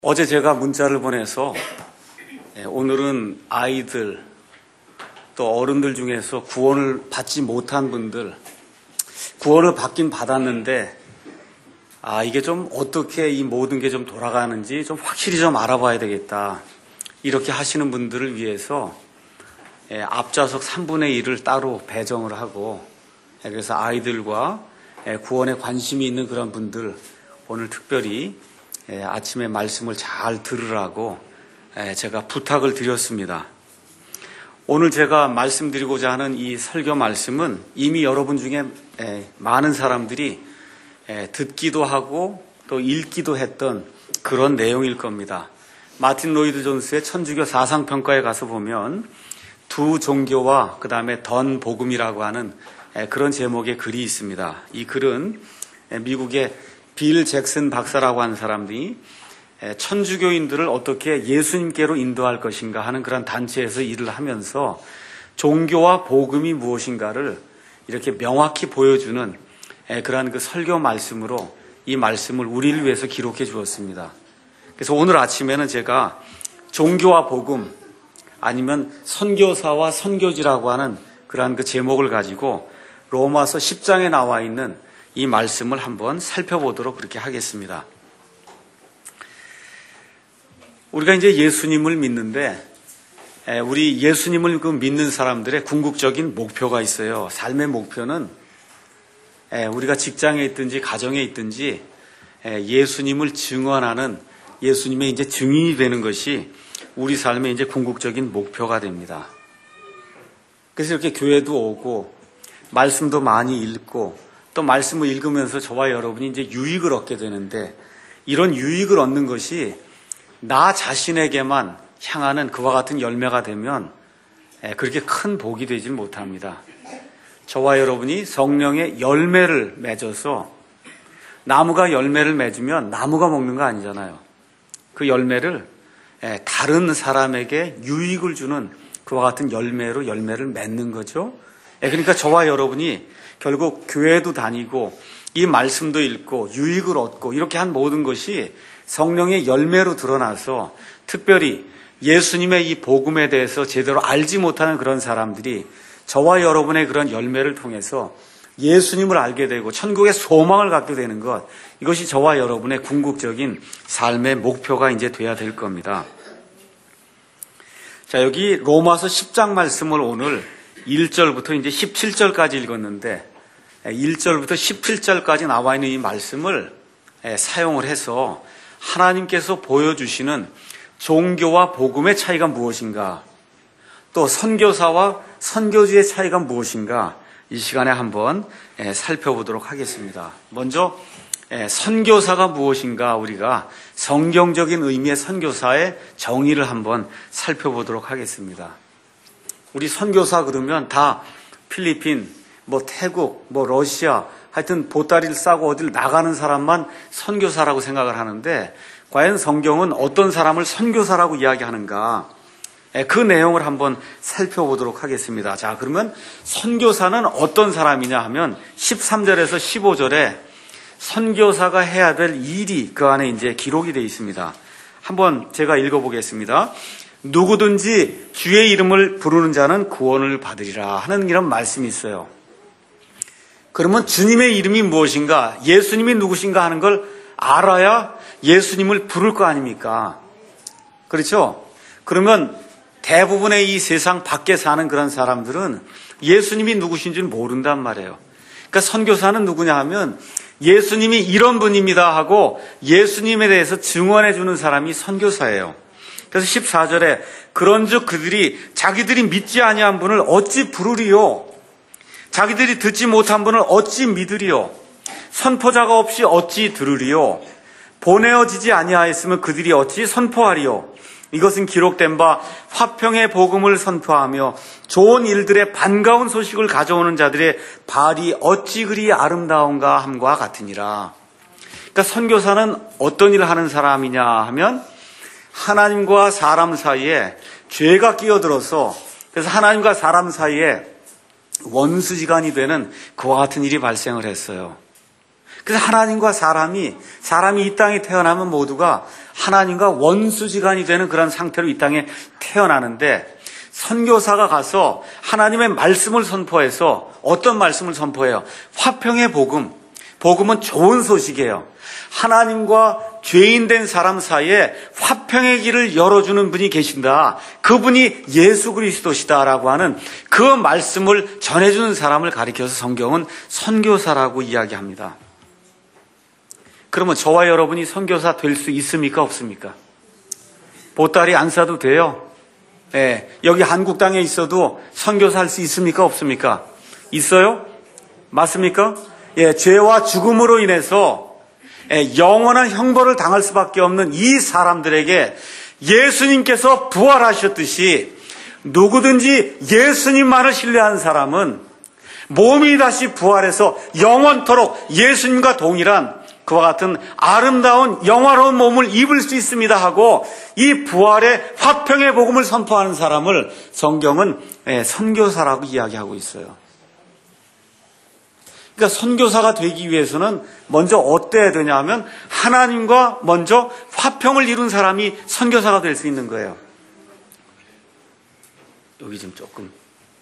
어제 제가 문자를 보내서 오늘은 아이들 또 어른들 중에서 구원을 받지 못한 분들, 구원을 받긴 받았는데 이게 좀 어떻게 이 모든 게 좀 돌아가는지 좀 확실히 좀 알아봐야 되겠다, 이렇게 하시는 분들을 위해서 앞좌석 3분의 1을 따로 배정을 하고, 그래서 아이들과 구원에 관심이 있는 그런 분들 오늘 특별히 아침에 말씀을 잘 들으라고 제가 부탁을 드렸습니다. 오늘 제가 말씀드리고자 하는 이 설교 말씀은 이미 여러분 중에 많은 사람들이 듣기도 하고 또 읽기도 했던 그런 내용일 겁니다. 마틴 로이드 존스의 천주교 사상평가에 가서 보면 두 종교와 그 다음에 던 복음이라고 하는 그런 제목의 글이 있습니다. 이 글은 미국의 빌 잭슨 박사라고 하는 사람들이 천주교인들을 어떻게 예수님께로 인도할 것인가 하는 그런 단체에서 일을 하면서 종교와 복음이 무엇인가를 이렇게 명확히 보여주는 그러한 그 설교 말씀으로 이 말씀을 우리를 위해서 기록해 주었습니다. 그래서 오늘 아침에는 제가 종교와 복음 아니면 선교사와 선교지라고 하는 그러한 그 제목을 가지고 로마서 10장에 나와 있는 이 말씀을 한번 살펴보도록 그렇게 하겠습니다. 우리가 이제 예수님을 믿는데 우리 예수님을 믿는 사람들의 궁극적인 목표가 있어요. 삶의 목표는 우리가 직장에 있든지 가정에 있든지 예수님을 증언하는, 예수님의 이제 증인이 되는 것이 우리 삶의 이제 궁극적인 목표가 됩니다. 그래서 이렇게 교회도 오고 말씀도 많이 읽고 또 말씀을 읽으면서 저와 여러분이 이제 유익을 얻게 되는데, 이런 유익을 얻는 것이 나 자신에게만 향하는 그와 같은 열매가 되면 그렇게 큰 복이 되질 못합니다. 저와 여러분이 성령의 열매를 맺어서, 나무가 열매를 맺으면 나무가 먹는 거 아니잖아요. 그 열매를 다른 사람에게 유익을 주는 그와 같은 열매로 열매를 맺는 거죠. 그러니까 저와 여러분이 결국 교회도 다니고 이 말씀도 읽고 유익을 얻고 이렇게 한 모든 것이 성령의 열매로 드러나서, 특별히 예수님의 이 복음에 대해서 제대로 알지 못하는 그런 사람들이 저와 여러분의 그런 열매를 통해서 예수님을 알게 되고 천국의 소망을 갖게 되는 것, 이것이 저와 여러분의 궁극적인 삶의 목표가 이제 돼야 될 겁니다. 자, 여기 로마서 10장 말씀을 오늘 1절부터 이제 17절까지 읽었는데 1절부터 17절까지 나와 있는 이 말씀을 사용을 해서 하나님께서 보여주시는 종교와 복음의 차이가 무엇인가, 또 선교사와 선교지의 차이가 무엇인가, 이 시간에 한번 살펴보도록 하겠습니다. 먼저 선교사가 무엇인가, 우리가 성경적인 의미의 선교사의 정의를 한번 살펴보도록 하겠습니다. 우리 선교사 그러면 다 필리핀, 태국, 러시아, 하여튼 보따리를 싸고 어딜 나가는 사람만 선교사라고 생각을 하는데, 과연 성경은 어떤 사람을 선교사라고 이야기하는가, 그 내용을 한번 살펴보도록 하겠습니다. 자, 그러면 선교사는 어떤 사람이냐 하면 13절에서 15절에 선교사가 해야 될 일이 그 안에 이제 기록이 되어 있습니다. 한번 제가 읽어보겠습니다. 누구든지 주의 이름을 부르는 자는 구원을 받으리라 하는 이런 말씀이 있어요. 그러면 주님의 이름이 무엇인가, 예수님이 누구신가 하는 걸 알아야 예수님을 부를 거 아닙니까? 그렇죠? 그러면 대부분의 이 세상 밖에 사는 그런 사람들은 예수님이 누구신지는 모른단 말이에요. 그러니까 선교사는 누구냐 하면 예수님이 이런 분입니다 하고 예수님에 대해서 증언해 주는 사람이 선교사예요. 그래서 14절에 그런즉 그들이 자기들이 믿지 아니한 분을 어찌 부르리요, 자기들이 듣지 못한 분을 어찌 믿으리요, 선포자가 없이 어찌 들으리요, 보내어지지 아니하였으면 그들이 어찌 선포하리요. 이것은 기록된 바 화평의 복음을 선포하며 좋은 일들의 반가운 소식을 가져오는 자들의 발이 어찌 그리 아름다운가 함과 같으니라. 그러니까 선교사는 어떤 일을 하는 사람이냐 하면 하나님과 사람 사이에 죄가 끼어들어서, 그래서 하나님과 사람 사이에 원수지간이 되는 그와 같은 일이 발생을 했어요. 그래서 하나님과 사람이 이 땅에 태어나면 모두가 하나님과 원수지간이 되는 그런 상태로 이 땅에 태어나는데, 선교사가 가서 하나님의 말씀을 선포해서 어떤 말씀을 선포해요? 화평의 복음. 복음은 좋은 소식이에요. 하나님과 죄인 된 사람 사이에 화평의 길을 열어주는 분이 계신다. 그분이 예수 그리스도시다라고 하는 그 말씀을 전해주는 사람을 가리켜서 성경은 선교사라고 이야기합니다. 그러면 저와 여러분이 선교사 될 수 있습니까? 없습니까? 보따리 안 싸도 돼요. 여기 한국 땅에 있어도 선교사 할 수 있습니까? 없습니까? 있어요? 맞습니까? 죄와 죽음으로 인해서 영원한 형벌을 당할 수밖에 없는 이 사람들에게 예수님께서 부활하셨듯이 누구든지 예수님만을 신뢰한 사람은 몸이 다시 부활해서 영원토록 예수님과 동일한 그와 같은 아름다운 영화로운 몸을 입을 수 있습니다 하고 이 부활의 화평의 복음을 선포하는 사람을 성경은 선교사라고 이야기하고 있어요. 그러니까 선교사가 되기 위해서는 먼저 어때야 되냐 하면 하나님과 먼저 화평을 이룬 사람이 선교사가 될 수 있는 거예요. 여기 좀 조금.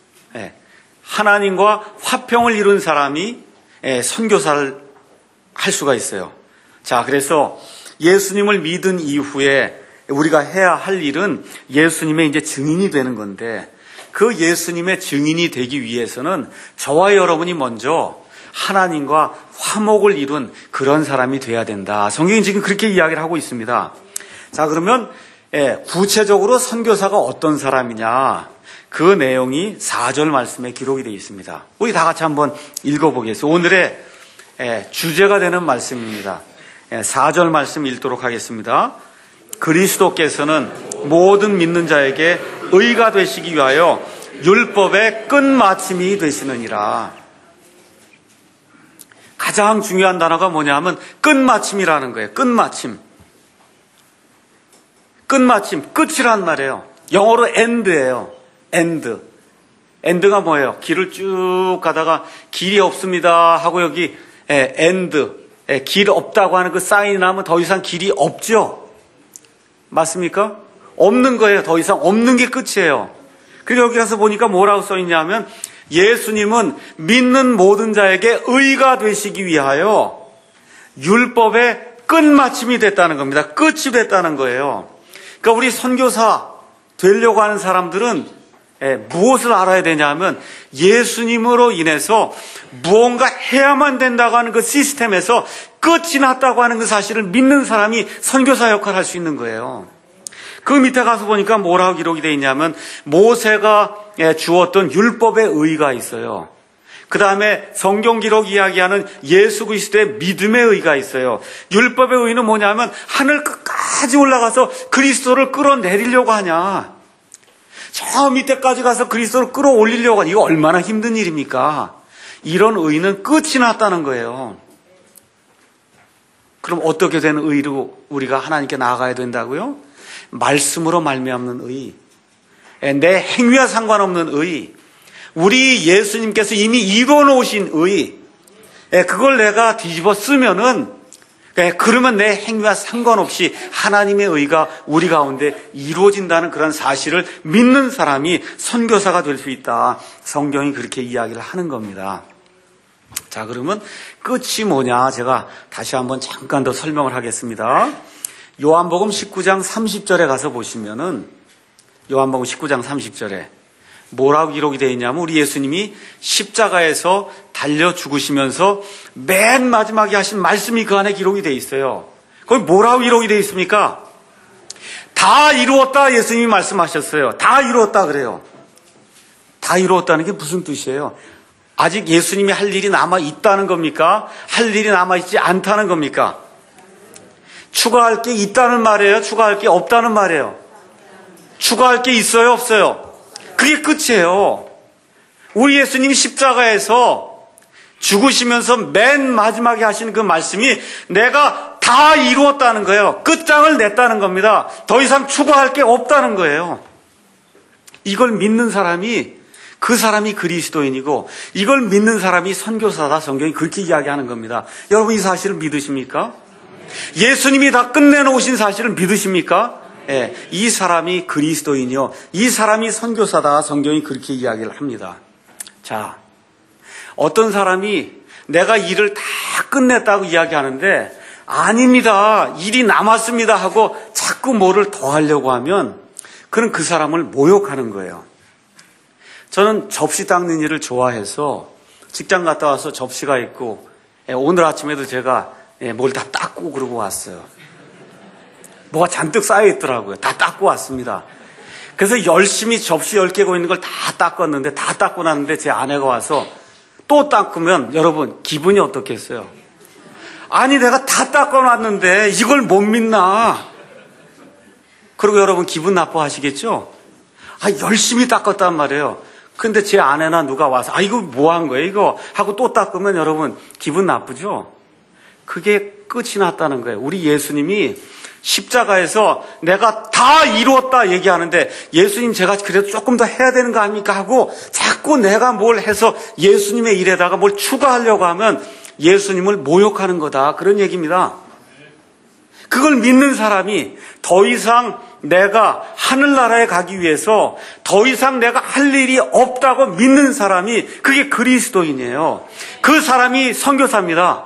하나님과 화평을 이룬 사람이 선교사를 할 수가 있어요. 자, 그래서 예수님을 믿은 이후에 우리가 해야 할 일은 예수님의 이제 증인이 되는 건데, 그 예수님의 증인이 되기 위해서는 저와 여러분이 먼저 하나님과 화목을 이룬 그런 사람이 돼야 된다. 성경이 지금 그렇게 이야기를 하고 있습니다. 자, 그러면 구체적으로 선교사가 어떤 사람이냐, 그 내용이 4절 말씀에 기록이 되어 있습니다. 우리 다 같이 한번 읽어보겠습니다. 오늘의 주제가 되는 말씀입니다. 4절 말씀 읽도록 하겠습니다. 그리스도께서는 모든 믿는 자에게 의가 되시기 위하여 율법의 끝마침이 되시느니라. 가장 중요한 단어가 뭐냐면 끝마침이라는 거예요. 끝마침. 끝마침, 끝이란 말이에요. 영어로 end예요. end. end가 뭐예요? 길을 쭉 가다가 길이 없습니다 하고 여기 end, 길 없다고 하는 그 사인이 나면 더 이상 길이 없죠? 맞습니까? 없는 거예요. 더 이상 없는 게 끝이에요. 그리고 여기 가서 보니까 뭐라고 써있냐면 예수님은 믿는 모든 자에게 의가 되시기 위하여 율법의 끝마침이 됐다는 겁니다. 끝이 됐다는 거예요. 그러니까 우리 선교사 되려고 하는 사람들은 무엇을 알아야 되냐면 예수님으로 인해서 무언가 해야만 된다고 하는 그 시스템에서 끝이 났다고 하는 그 사실을 믿는 사람이 선교사 역할을 할 수 있는 거예요. 그 밑에 가서 보니까 뭐라고 기록이 되어 있냐면 모세가 주었던 율법의 의가 있어요. 그 다음에 성경 기록 이야기하는 예수 그리스도의 믿음의 의가 있어요. 율법의 의는 뭐냐면 하늘 끝까지 올라가서 그리스도를 끌어내리려고 하냐, 저 밑에까지 가서 그리스도를 끌어올리려고 하냐, 이거 얼마나 힘든 일입니까? 이런 의는 끝이 났다는 거예요. 그럼 어떻게 된 의로 우리가 하나님께 나아가야 된다고요? 말씀으로 말미암는 의, 내 행위와 상관없는 의, 우리 예수님께서 이미 이루어 놓으신 의, 그걸 내가 뒤집어 쓰면은, 그러면 내 행위와 상관없이 하나님의 의가 우리 가운데 이루어진다는 그런 사실을 믿는 사람이 선교사가 될 수 있다. 성경이 그렇게 이야기를 하는 겁니다. 자, 그러면 끝이 뭐냐? 제가 다시 한번 잠깐 더 설명을 하겠습니다. 요한복음 19장 30절에 가서 보시면은, 요한복음 19장 30절에 뭐라고 기록이 되어 있냐면 우리 예수님이 십자가에서 달려 죽으시면서 맨 마지막에 하신 말씀이 그 안에 기록이 되어 있어요. 거기 뭐라고 기록이 되어 있습니까? 다 이루었다 예수님이 말씀하셨어요. 다 이루었다 그래요. 다 이루었다는 게 무슨 뜻이에요? 아직 예수님이 할 일이 남아 있다는 겁니까? 할 일이 남아 있지 않다는 겁니까? 추가할 게 있다는 말이에요? 추가할 게 없다는 말이에요? 추가할 게 있어요? 없어요? 그게 끝이에요. 우리 예수님이 십자가에서 죽으시면서 맨 마지막에 하시는 그 말씀이 내가 다 이루었다는 거예요. 끝장을 냈다는 겁니다. 더 이상 추가할 게 없다는 거예요. 이걸 믿는 사람이 그 사람이 그리스도인이고 이걸 믿는 사람이 선교사다. 성경이 그렇게 이야기하는 겁니다. 여러분 이 사실을 믿으십니까? 예수님이 다 끝내놓으신 사실을 믿으십니까? 예, 이 사람이 그리스도인이요, 이 사람이 선교사다. 성경이 그렇게 이야기를 합니다. 자, 어떤 사람이 내가 일을 다 끝냈다고 이야기하는데 아닙니다, 일이 남았습니다 하고 자꾸 뭐를 더 하려고 하면 그는 그 사람을 모욕하는 거예요. 저는 접시 닦는 일을 좋아해서 직장 갔다 와서 접시가 있고 오늘 아침에도 제가 뭘 다 닦고 그러고 왔어요. 뭐가 잔뜩 쌓여있더라고요. 다 닦고 왔습니다. 그래서 열심히 접시 10개고 있는 걸 다 닦았는데, 다 닦고 났는데 제 아내가 와서 또 닦으면 여러분 기분이 어떻겠어요? 아니 내가 다 닦아놨는데 이걸 못 믿나? 그리고 여러분 기분 나빠하시겠죠? 열심히 닦았단 말이에요. 근데 제 아내나 누가 와서 이거 뭐 한 거예요 이거? 하고 또 닦으면 여러분 기분 나쁘죠? 그게 끝이 났다는 거예요. 우리 예수님이 십자가에서 내가 다 이루었다 얘기하는데 예수님 제가 그래도 조금 더 해야 되는 거 아닙니까 하고 자꾸 내가 뭘 해서 예수님의 일에다가 뭘 추가하려고 하면 예수님을 모욕하는 거다, 그런 얘기입니다. 그걸 믿는 사람이 더 이상 내가 하늘나라에 가기 위해서 더 이상 내가 할 일이 없다고 믿는 사람이 그게 그리스도인이에요. 그 사람이 선교사입니다.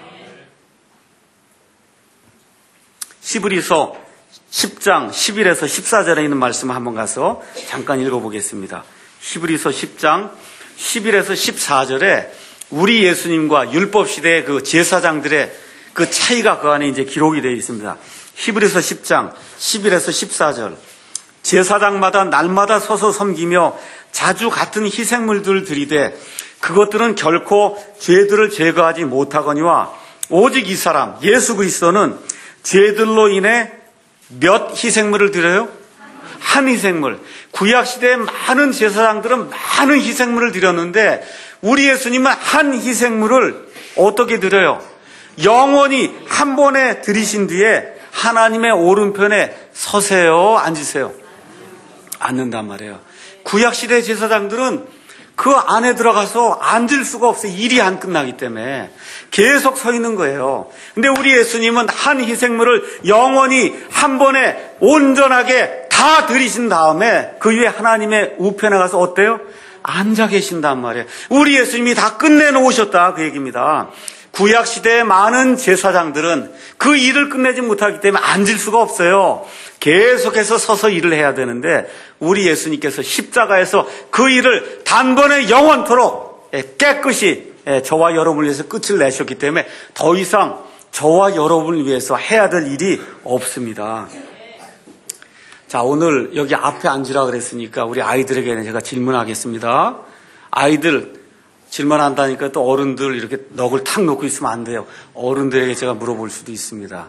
히브리서 10장 11에서 14절에 있는 말씀을 한번 가서 잠깐 읽어보겠습니다. 히브리서 10장 11에서 14절에 우리 예수님과 율법시대의 그 제사장들의 그 차이가 그 안에 이제 기록이 되어 있습니다. 히브리서 10장 11에서 14절. 제사장마다 날마다 서서 섬기며 자주 같은 희생물들을 드리되 그것들은 결코 죄들을 제거하지 못하거니와 오직 이 사람 예수 그리스도는 죄들로 인해 몇 희생물을 드려요? 한 희생물. 구약시대의 많은 제사장들은 많은 희생물을 드렸는데 우리 예수님은 한 희생물을 어떻게 드려요? 영원히 한 번에 드리신 뒤에 하나님의 오른편에 서세요, 앉으세요? 앉는단 말이에요. 구약시대 제사장들은 그 안에 들어가서 앉을 수가 없어요. 일이 안 끝나기 때문에 계속 서 있는 거예요. 근데 우리 예수님은 한 희생물을 영원히 한 번에 온전하게 다 드리신 다음에 그 위에 하나님의 우편에 가서 어때요? 앉아 계신단 말이에요. 우리 예수님이 다 끝내놓으셨다, 그 얘기입니다. 구약시대의 많은 제사장들은 그 일을 끝내지 못하기 때문에 앉을 수가 없어요. 계속해서 서서 일을 해야 되는데 우리 예수님께서 십자가에서 그 일을 단번에 영원토록 깨끗이 저와 여러분을 위해서 끝을 내셨기 때문에 더 이상 저와 여러분을 위해서 해야 될 일이 없습니다. 자, 오늘 여기 앞에 앉으라 그랬으니까 우리 아이들에게는 제가 질문하겠습니다. 아이들 질문한다니까 또 어른들 이렇게 넋을 탁 놓고 있으면 안 돼요. 어른들에게 제가 물어볼 수도 있습니다.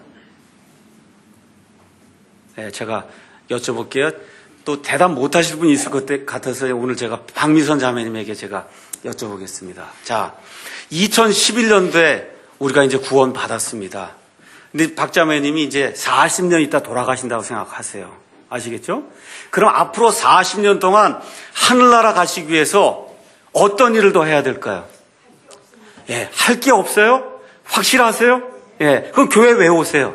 네, 제가 여쭤볼게요. 또 대답 못 하실 분이 있을 것 같아서 오늘 제가 박미선 자매님에게 제가 여쭤보겠습니다. 자, 2011년도에 우리가 이제 구원 받았습니다. 근데 박 자매님이 이제 40년 있다 돌아가신다고 생각하세요. 아시겠죠? 그럼 앞으로 40년 동안 하늘나라 가시기 위해서 어떤 일을 더 해야 될까요? 예, 할 게 없어요? 확실하세요? 예, 그럼 교회 왜 오세요?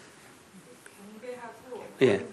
예.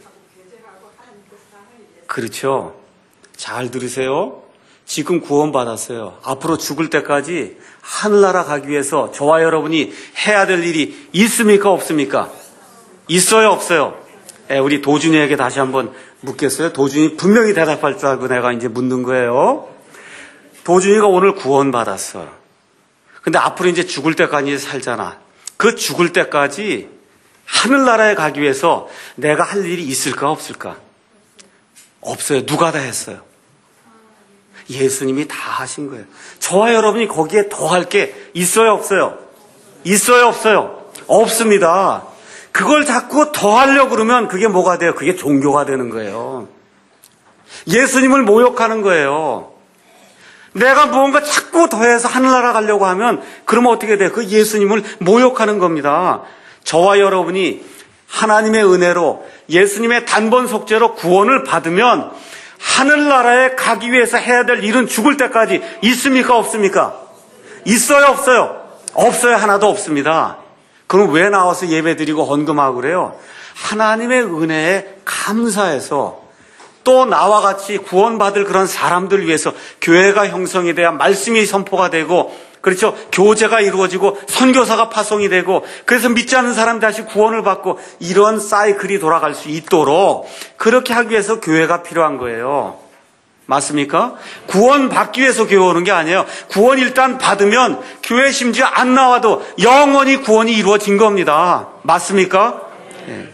그렇죠. 잘 들으세요. 지금 구원받았어요. 앞으로 죽을 때까지 하늘나라 가기 위해서 저와 여러분이 해야 될 일이 있습니까? 없습니까? 있어요? 없어요? 예, 우리 도준이에게 다시 한번 묻겠어요. 도준이 분명히 대답할 줄 알고 내가 이제 묻는 거예요. 도준이가 오늘 구원받았어. 근데 앞으로 이제 죽을 때까지 살잖아. 그 죽을 때까지 하늘나라에 가기 위해서 내가 할 일이 있을까 없을까? 없어요. 누가 다 했어요? 예수님이 다 하신 거예요. 저와 여러분이 거기에 더 할 게 있어요 없어요? 있어요 없어요? 없습니다. 그걸 자꾸 더 하려고 그러면 그게 뭐가 돼요? 그게 종교가 되는 거예요. 예수님을 모욕하는 거예요. 내가 무언가 자꾸 더해서 하늘나라 가려고 하면 그러면 어떻게 돼요? 그 예수님을 모욕하는 겁니다. 저와 여러분이 하나님의 은혜로 예수님의 단번 속죄로 구원을 받으면 하늘나라에 가기 위해서 해야 될 일은 죽을 때까지 있습니까? 없습니까? 있어요? 없어요? 없어요. 하나도 없습니다. 그럼 왜 나와서 예배드리고 헌금하고 그래요? 하나님의 은혜에 감사해서 또 나와 같이 구원받을 그런 사람들 위해서 교회가 형성이 돼야 말씀이 선포가 되고, 그렇죠? 교제가 이루어지고 선교사가 파송이 되고, 그래서 믿지 않는 사람 다시 구원을 받고, 이런 사이클이 돌아갈 수 있도록 그렇게 하기 위해서 교회가 필요한 거예요. 맞습니까? 구원 받기 위해서 교회 오는 게 아니에요. 구원 일단 받으면 교회 심지어 안 나와도 영원히 구원이 이루어진 겁니다. 맞습니까? 네.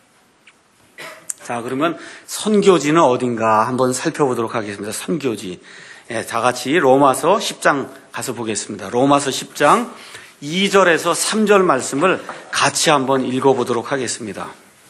자, 그러면 선교지는 어딘가 한번 살펴보도록 하겠습니다. 선교지. 예, 다 같이 로마서 10장 가서 보겠습니다. 로마서 10장 2절에서 3절 말씀을 같이 한번 읽어보도록 하겠습니다.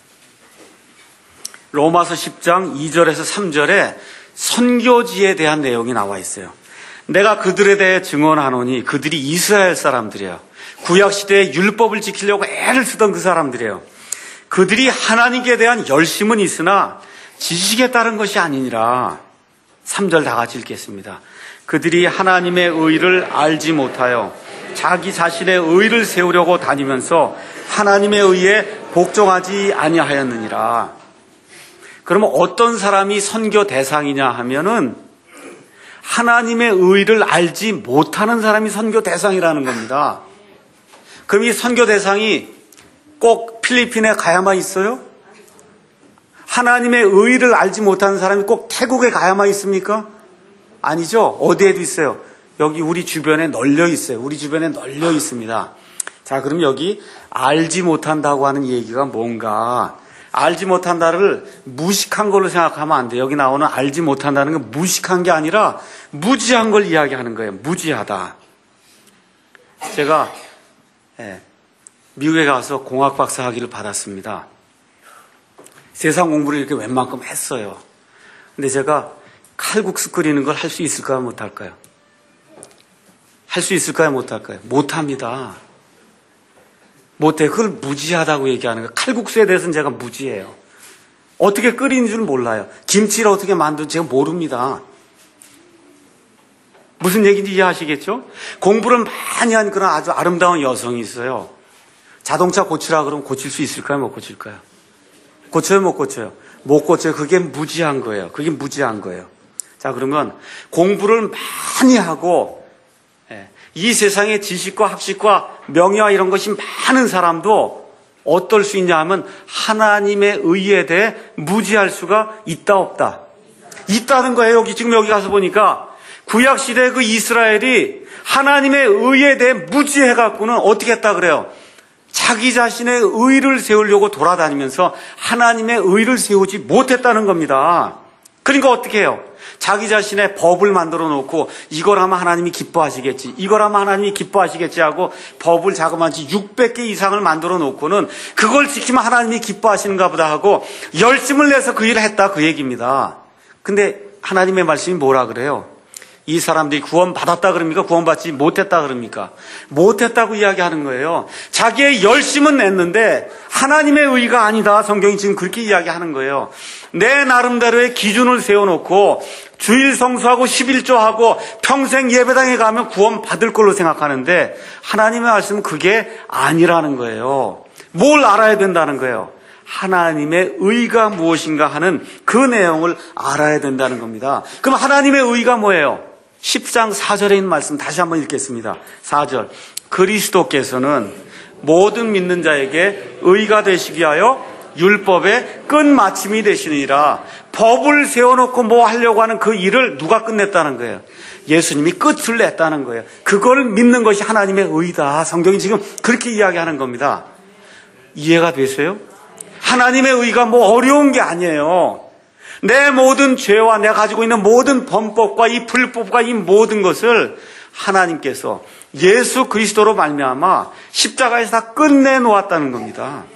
로마서 10장 2절에서 3절에 선교지에 대한 내용이 나와 있어요. 내가 그들에 대해 증언하노니 그들이 이스라엘 사람들이에요. 구약시대에 율법을 지키려고 애를 쓰던 그 사람들이에요. 그들이 하나님께 대한 열심은 있으나 지식에 따른 것이 아니니라. 3절 다 같이 읽겠습니다. 그들이 하나님의 의를 알지 못하여 자기 자신의 의를 세우려고 다니면서 하나님의 의에 복종하지 아니하였느니라. 그러면 어떤 사람이 선교 대상이냐 하면은 하나님의 의를 알지 못하는 사람이 선교 대상이라는 겁니다. 그럼 이 선교 대상이 꼭 필리핀에 가야만 있어요? 하나님의 의를 알지 못하는 사람이 꼭 태국에 가야만 있습니까? 아니죠. 어디에도 있어요. 여기 우리 주변에 널려 있어요. 우리 주변에 널려 있습니다. 자, 그럼 여기 알지 못한다고 하는 얘기가 뭔가? 알지 못한다를 무식한 걸로 생각하면 안 돼요. 여기 나오는 알지 못한다는 건 무식한 게 아니라 무지한 걸 이야기하는 거예요. 무지하다. 제가 미국에 가서 공학 박사 학위를 받았습니다. 세상 공부를 이렇게 웬만큼 했어요. 근데 제가 칼국수 끓이는 걸 할 수 있을까요? 못할까요? 할 수 있을까요? 못할까요? 못합니다. 못해. 그걸 무지하다고 얘기하는 거예요. 칼국수에 대해서는 제가 무지해요. 어떻게 끓이는 줄 몰라요. 김치를 어떻게 만드는지 제가 모릅니다. 무슨 얘기인지 이해하시겠죠? 공부를 많이 한 그런 아주 아름다운 여성이 있어요. 자동차 고치라 그러면 고칠 수 있을까요? 못 고칠까요? 고쳐요? 못 고쳐요? 못 고쳐요. 그게 무지한 거예요. 그게 무지한 거예요. 자, 그러면 공부를 많이 하고 이 세상의 지식과 학식과 명예와 이런 것이 많은 사람도 어떨 수 있냐 하면 하나님의 의에 대해 무지할 수가 있다 없다? 있다는 거예요. 지금 여기 가서 보니까 구약시대 그 이스라엘이 하나님의 의에 대해 무지해갖고는 어떻게 했다 그래요? 자기 자신의 의를 세우려고 돌아다니면서 하나님의 의를 세우지 못했다는 겁니다. 그러니까 어떻게 해요? 자기 자신의 법을 만들어 놓고 이걸 하면 하나님이 기뻐하시겠지, 이걸 하면 하나님이 기뻐하시겠지 하고 법을 자그마치 600개 이상을 만들어 놓고는 그걸 지키면 하나님이 기뻐하시는가 보다 하고 열심을 내서 그 일을 했다, 그 얘기입니다. 근데 하나님의 말씀이 뭐라 그래요? 이 사람들이 구원받았다 그럽니까? 구원받지 못했다 그럽니까? 못했다고 이야기하는 거예요. 자기의 열심은 냈는데 하나님의 의가 아니다. 성경이 지금 그렇게 이야기하는 거예요. 내 나름대로의 기준을 세워놓고 주일 성수하고 11조하고 평생 예배당에 가면 구원받을 걸로 생각하는데 하나님의 말씀은 그게 아니라는 거예요. 뭘 알아야 된다는 거예요? 하나님의 의가 무엇인가 하는 그 내용을 알아야 된다는 겁니다. 그럼 하나님의 의가 뭐예요? 10장 4절에 있는 말씀 다시 한번 읽겠습니다. 4절. 그리스도께서는 모든 믿는 자에게 의가 되시기 위하여 율법의 끝마침이 되시느니라. 법을 세워놓고 뭐 하려고 하는 그 일을 누가 끝냈다는 거예요? 예수님이 끝을 냈다는 거예요. 그걸 믿는 것이 하나님의 의다. 성경이 지금 그렇게 이야기하는 겁니다. 이해가 되세요? 하나님의 의가 뭐 어려운 게 아니에요. 내 모든 죄와 내가 가지고 있는 모든 범법과 이 불법과 이 모든 것을 하나님께서 예수 그리스도로 말미암아 십자가에서 다 끝내놓았다는 겁니다.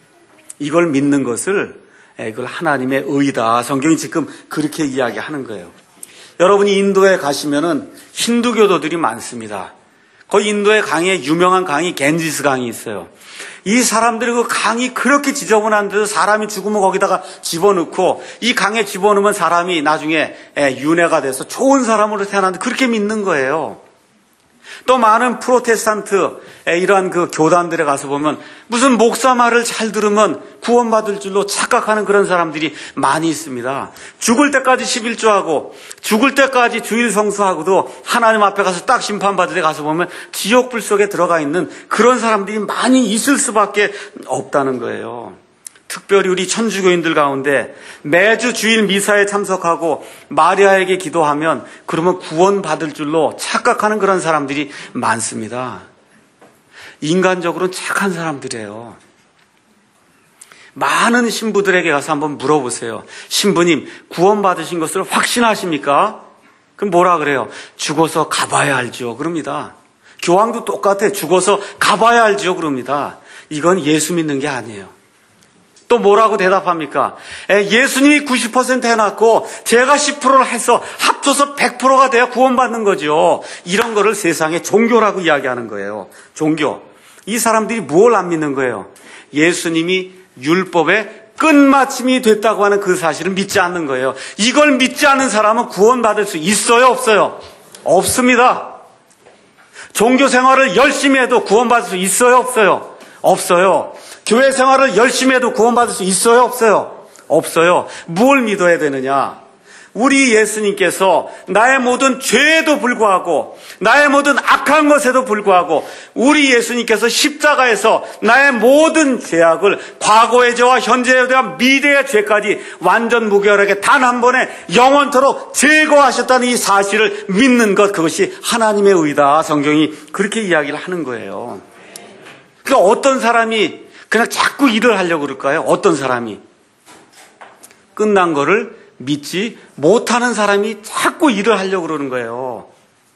이걸 믿는 것을 이걸 하나님의 의다. 성경이 지금 그렇게 이야기하는 거예요. 여러분이 인도에 가시면은 힌두교도들이 많습니다. 거기 인도의 강에 유명한 강이 겐지스 강이 있어요. 이 사람들이 그 강이 그렇게 지저분한데도 사람이 죽으면 거기다가 집어넣고 이 강에 집어넣으면 사람이 나중에 윤회가 돼서 좋은 사람으로 태어나는데 그렇게 믿는 거예요. 또 많은 프로테스탄트 이러한 그 교단들에 가서 보면 무슨 목사 말을 잘 들으면 구원받을 줄로 착각하는 그런 사람들이 많이 있습니다. 죽을 때까지 11조하고 죽을 때까지 주일 성수하고도 하나님 앞에 가서 딱 심판받을 때 가서 보면 지옥불 속에 들어가 있는 그런 사람들이 많이 있을 수밖에 없다는 거예요. 특별히 우리 천주교인들 가운데 매주 주일 미사에 참석하고 마리아에게 기도하면 그러면 구원받을 줄로 착각하는 그런 사람들이 많습니다. 인간적으로는 착한 사람들이에요. 많은 신부들에게 가서 한번 물어보세요. 신부님, 구원받으신 것을 확신하십니까? 그럼 뭐라 그래요? 죽어서 가봐야 알죠. 그럽니다. 교황도 똑같아요. 죽어서 가봐야 알죠. 그럽니다. 이건 예수 믿는 게 아니에요. 또 뭐라고 대답합니까? 예수님이 90% 해놨고 제가 10%를 해서 합쳐서 100%가 돼야 구원받는 거죠. 이런 거를 세상에 종교라고 이야기하는 거예요. 종교. 이 사람들이 뭘 안 믿는 거예요? 예수님이 율법의 끝마침이 됐다고 하는 그 사실을 믿지 않는 거예요. 이걸 믿지 않는 사람은 구원받을 수 있어요? 없어요? 없습니다. 종교 생활을 열심히 해도 구원받을 수 있어요? 없어요? 없어요. 교회 생활을 열심히 해도 구원받을 수 있어요? 없어요? 없어요. 뭘 믿어야 되느냐? 우리 예수님께서 나의 모든 죄에도 불구하고 나의 모든 악한 것에도 불구하고 우리 예수님께서 십자가에서 나의 모든 죄악을 과거의 죄와 현재의 죄와 미래의 죄까지 완전 무결하게 단 한 번에 영원토록 제거하셨다는 이 사실을 믿는 것, 그것이 하나님의 의다. 성경이 그렇게 이야기를 하는 거예요. 그러니까 어떤 사람이 그냥 자꾸 일을 하려고 그럴까요? 어떤 사람이 끝난 거를 믿지 못하는 사람이 자꾸 일을 하려고 그러는 거예요.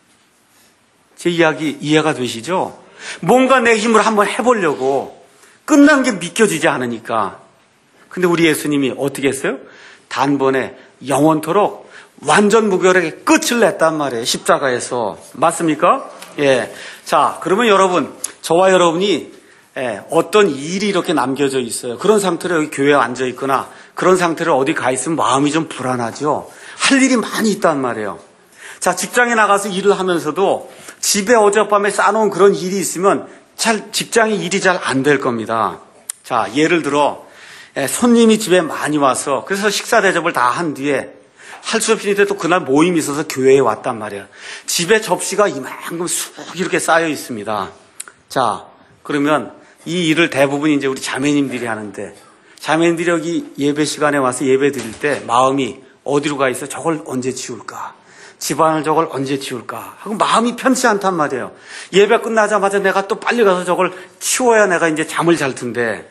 제 이야기 이해가 되시죠? 뭔가 내 힘으로 한번 해보려고 끝난 게 믿겨지지 않으니까. 근데 우리 예수님이 어떻게 했어요? 단번에 영원토록 완전 무결하게 끝을 냈단 말이에요. 십자가에서. 맞습니까? 예. 자, 그러면 여러분, 저와 여러분이 어떤 일이 이렇게 남겨져 있어요. 그런 상태로 여기 교회에 앉아 있거나 그런 상태로 어디 가 있으면 마음이 좀 불안하죠. 할 일이 많이 있단 말이에요. 자, 직장에 나가서 일을 하면서도 집에 어젯밤에 쌓아놓은 그런 일이 있으면 직장에 일이 잘 안 될 겁니다. 자, 예를 들어 손님이 집에 많이 와서 그래서 식사 대접을 다 한 뒤에 할 수 없이 또 그날 모임이 있어서 교회에 왔단 말이에요. 집에 접시가 이만큼 쑥 이렇게 쌓여 있습니다. 자, 그러면 이 일을 대부분 이제 우리 자매님들이 하는데, 자매님들이 여기 예배 시간에 와서 예배 드릴 때 마음이 어디로 가 있어? 저걸 언제 치울까? 집안을 저걸 언제 치울까? 하고 마음이 편치 않단 말이에요. 예배 끝나자마자 내가 또 빨리 가서 저걸 치워야 내가 이제 잠을 잘 텐데.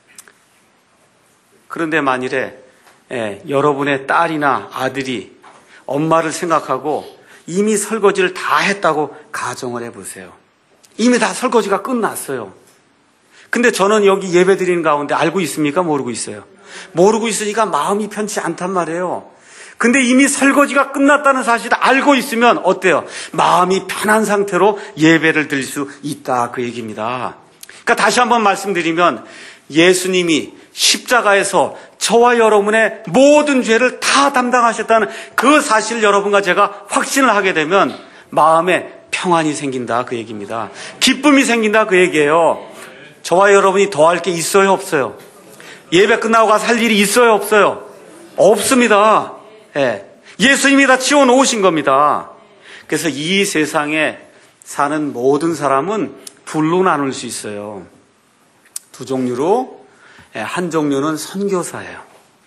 그런데 만일에 여러분의 딸이나 아들이 엄마를 생각하고 이미 설거지를 다 했다고 가정을 해보세요. 이미 다 설거지가 끝났어요. 근데 저는 여기 예배 드리는 가운데 알고 있습니까? 모르고 있어요. 모르고 있으니까 마음이 편치 않단 말이에요. 근데 이미 설거지가 끝났다는 사실을 알고 있으면 어때요? 마음이 편한 상태로 예배를 드릴 수 있다, 그 얘기입니다. 그러니까 다시 한번 말씀드리면 예수님이 십자가에서 저와 여러분의 모든 죄를 다 담당하셨다는 그 사실을 여러분과 제가 확신을 하게 되면 마음에 평안이 생긴다, 그 얘기입니다. 기쁨이 생긴다, 그 얘기예요. 저와 여러분이 더할 게 있어요, 없어요? 예배 끝나고 가서 할 일이 있어요, 없어요? 없습니다. 예수님이 다 치워놓으신 겁니다. 그래서 이 세상에 사는 모든 사람은 둘로 나눌 수 있어요. 두 종류로. 한 종류는 선교사예요.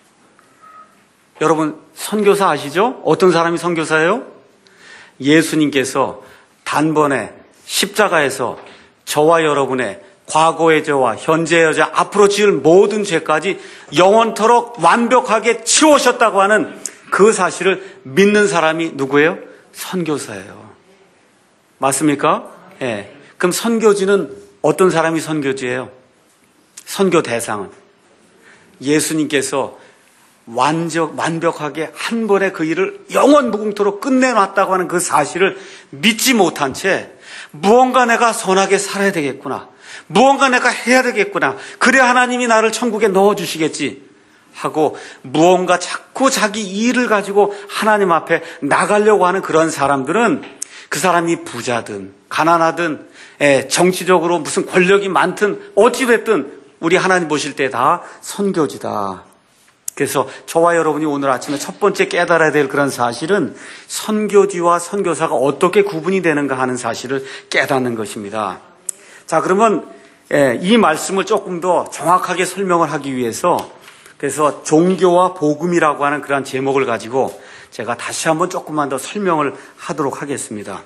여러분, 선교사 아시죠? 어떤 사람이 선교사예요? 예수님께서 단번에 십자가에서 저와 여러분의 과거의 죄와 현재의 죄, 앞으로 지을 모든 죄까지 영원토록 완벽하게 치우셨다고 하는 그 사실을 믿는 사람이 누구예요? 선교사예요. 맞습니까? 예. 그럼 선교지는 어떤 사람이 선교지예요? 선교 대상은 예수님께서 완벽하게 한 번에 그 일을 영원 무궁토록 끝내놨다고 하는 그 사실을 믿지 못한 채 무언가 내가 선하게 살아야 되겠구나. 무언가 내가 해야 되겠구나. 그래 하나님이 나를 천국에 넣어주시겠지 하고 무언가 자꾸 자기 일을 가지고 하나님 앞에 나가려고 하는 그런 사람들은 그 사람이 부자든 가난하든 정치적으로 무슨 권력이 많든 어찌됐든 우리 하나님 보실 때 다 선교지다. 그래서 저와 여러분이 오늘 아침에 첫 번째 깨달아야 될 그런 사실은 선교지와 선교사가 어떻게 구분이 되는가 하는 사실을 깨닫는 것입니다. 자, 그러면 이 말씀을 조금 더 정확하게 설명을 하기 위해서 그래서 종교와 복음이라고 하는 그런 제목을 가지고 제가 다시 한번 조금만 더 설명을 하도록 하겠습니다.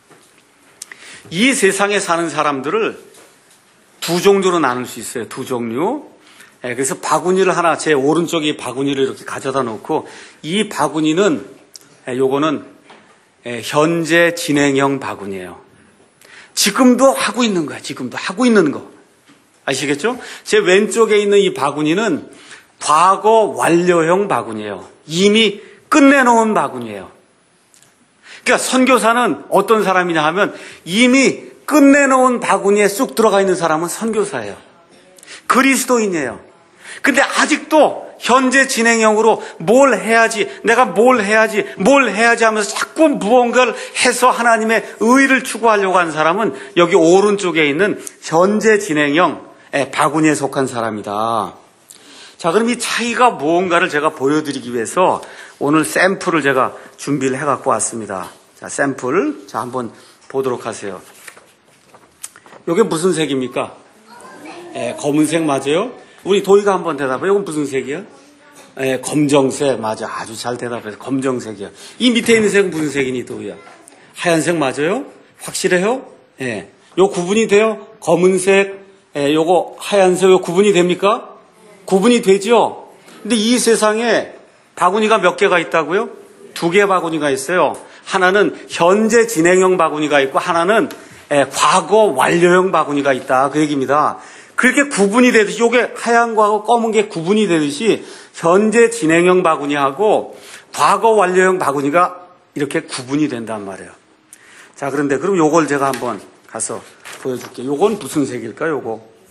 이 세상에 사는 사람들을 두 종류로 나눌 수 있어요. 두 종류. 그래서 바구니를 하나 제 오른쪽에 바구니를 이렇게 가져다 놓고 이 바구니는 요거는 현재 진행형 바구니예요. 지금도 하고 있는 거야. 지금도 하고 있는 거. 아시겠죠? 제 왼쪽에 있는 이 바구니는 과거 완료형 바구니예요. 이미 끝내놓은 바구니예요. 그러니까 선교사는 어떤 사람이냐 하면 이미 끝내놓은 바구니에 쑥 들어가 있는 사람은 선교사예요. 그리스도인이에요. 근데 아직도 현재 진행형으로 뭘 해야지, 내가 뭘 해야지 하면서 자꾸 무언가를 해서 하나님의 의를 추구하려고 하는 사람은 여기 오른쪽에 있는 현재 진행형 바구니에 속한 사람이다. 자, 그럼 이 차이가 무언가를 제가 보여드리기 위해서 오늘 샘플을 제가 준비를 해갖고 왔습니다. 자, 샘플. 자, 한번 보도록 하세요. 이게 무슨 색입니까? 검은색 맞아요? 우리 도희가 한번 대답해. 이건 무슨 색이야? 검정색. 맞아. 아주 잘 대답해서 검정색이야. 이 밑에 있는 색은 무슨 색이니, 도희야? 하얀색 맞아요? 확실해요? 요 구분이 돼요? 검은색, 요거 하얀색, 요 구분이 됩니까? 구분이 되죠? 근데 이 세상에 바구니가 몇 개가 있다고요? 두 개의 바구니가 있어요. 하나는 현재 진행형 바구니가 있고 하나는 과거 완료형 바구니가 있다. 그 얘기입니다. 그렇게 구분이 되듯이 요게 하얀 거하고 검은 게 구분이 되듯이 현재 진행형 바구니하고 과거 완료형 바구니가 이렇게 구분이 된단 말이에요. 자, 그런데 그럼 요걸 제가 한번 가서 보여줄게요. 요건 무슨 색일까요?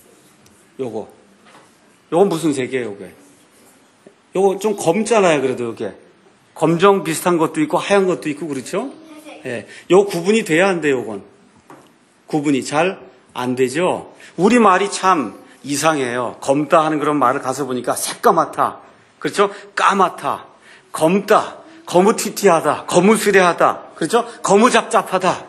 요건 무슨 색이에요? 요거 좀 검잖아요. 그래도 요게 검정 비슷한 것도 있고 하얀 것도 있고 그렇죠? 요 구분이 돼야 안 돼요. 요건 구분이 잘 안 되죠. 우리 말이 참 이상해요. 검다 하는 그런 말을 가서 보니까 새까맣다. 그렇죠? 까맣다. 검다. 거무튀튀하다. 거무스레하다. 그렇죠? 거무잡잡하다.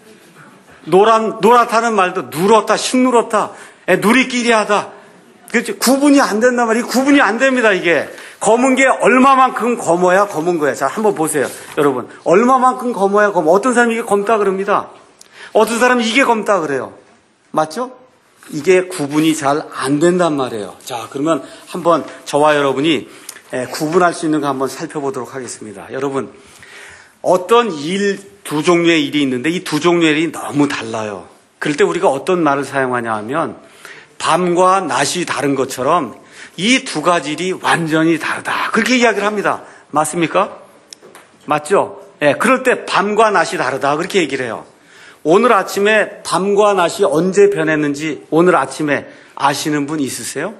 노랗다는 말도 누렇다. 싱누렇다. 누리끼리하다. 그렇죠? 구분이 안 된단 말이에요. 구분이 안 됩니다, 이게. 검은 게 얼마만큼 검어야 검은 거예요. 자, 한번 보세요. 여러분. 얼마만큼 검어야 검어. 어떤 사람이 이게 검다 그럽니다. 어떤 사람이 이게 검다 그래요. 맞죠? 이게 구분이 잘 안 된단 말이에요. 자, 그러면 한번 저와 여러분이 구분할 수 있는 거 한번 살펴보도록 하겠습니다. 여러분, 어떤 두 종류의 일이 있는데 이 두 종류의 일이 너무 달라요. 그럴 때 우리가 어떤 말을 사용하냐 하면 밤과 낮이 다른 것처럼 이 두 가지 일이 완전히 다르다. 그렇게 이야기를 합니다. 맞습니까? 맞죠? 그럴 때 밤과 낮이 다르다. 그렇게 얘기를 해요. 오늘 아침에 밤과 낮이 언제 변했는지 오늘 아침에 아시는 분 있으세요?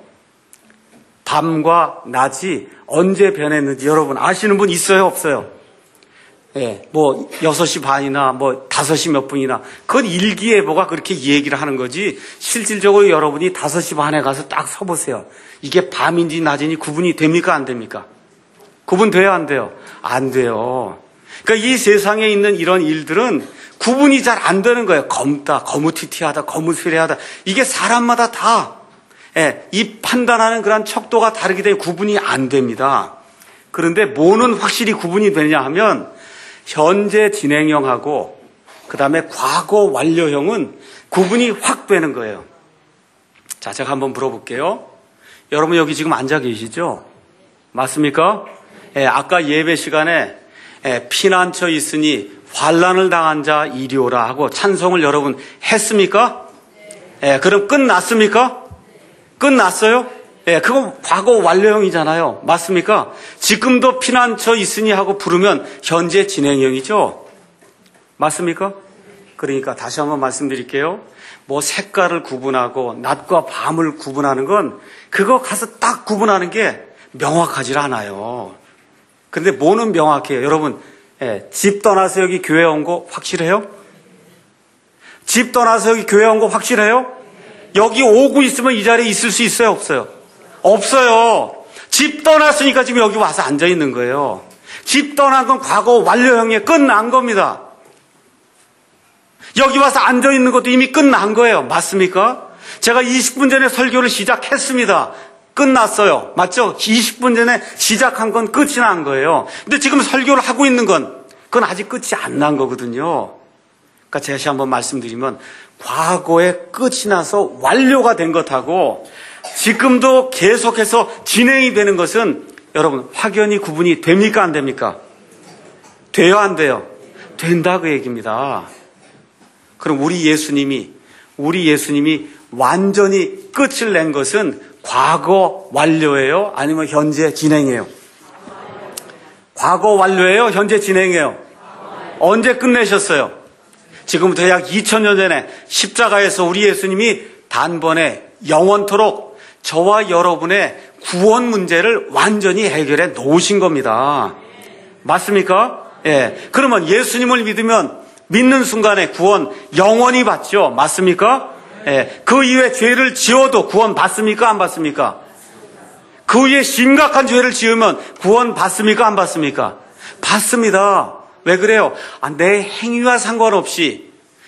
밤과 낮이 언제 변했는지 여러분 아시는 분 있어요? 없어요? 뭐 6시 반이나 뭐 5시 몇 분이나 그건 일기예보가 그렇게 얘기를 하는 거지 실질적으로 여러분이 5시 반에 가서 딱 서보세요. 이게 밤인지 낮인지 구분이 됩니까? 안 됩니까? 구분돼요? 안 돼요? 안 돼요. 그러니까 이 세상에 있는 이런 일들은 구분이 잘 안 되는 거예요. 검다, 거무튀튀하다, 거무스레하다. 이게 사람마다 다 이 판단하는 그런 척도가 다르기 때문에 구분이 안 됩니다. 그런데 뭐는 확실히 구분이 되냐 하면 현재 진행형하고 그 다음에 과거 완료형은 구분이 확 되는 거예요. 자, 제가 한번 물어볼게요. 여러분 여기 지금 앉아 계시죠? 맞습니까? 아까 예배 시간에 피난처 있으니 환난을 당한 자 이리 오라 하고 찬송을 여러분 했습니까? 그럼 끝났습니까? 끝났어요? 예, 그건 과거 완료형이잖아요. 맞습니까? 지금도 피난처 있으니 하고 부르면 현재 진행형이죠. 맞습니까? 그러니까 다시 한번 말씀드릴게요. 뭐 색깔을 구분하고 낮과 밤을 구분하는 건 그거 가서 딱 구분하는 게 명확하지 않아요. 그런데 뭐는 명확해요? 여러분, 예, 집 떠나서 여기 교회 온 거 확실해요? 집 떠나서 여기 교회 온 거 확실해요? 여기 오고 있으면 이 자리에 있을 수 있어요? 없어요? 없어요. 집 떠났으니까 지금 여기 와서 앉아 있는 거예요. 집 떠난 건 과거 완료형에 끝난 겁니다. 여기 와서 앉아 있는 것도 이미 끝난 거예요. 맞습니까? 제가 20분 전에 설교를 시작했습니다. 끝났어요. 맞죠? 20분 전에 시작한 건 끝이 난 거예요. 근데 지금 설교를 하고 있는 건 그건 아직 끝이 안 난 거거든요. 그러니까 다시 한번 말씀드리면 과거에 끝이 나서 완료가 된 것하고 지금도 계속해서 진행이 되는 것은 여러분 확연히 구분이 됩니까? 안 됩니까? 돼요? 안 돼요? 된다 그 얘기입니다. 그럼 우리 예수님이 완전히 끝을 낸 것은 과거 완료예요? 아니면 현재 진행이에요? 과거 완료예요? 현재 진행이에요? 언제 끝내셨어요? 지금부터 약 2000년 전에 십자가에서 우리 예수님이 단번에 영원토록 저와 여러분의 구원 문제를 완전히 해결해 놓으신 겁니다. 맞습니까? 예. 그러면 예수님을 믿는 순간에 구원 영원히 받죠. 맞습니까? 예. 그 이후에 죄를 지어도 구원 받습니까? 안 받습니까? 그 이후에 심각한 죄를 지으면 구원 받습니까? 안 받습니까? 받습니다. 왜 그래요? 내 행위와 상관없이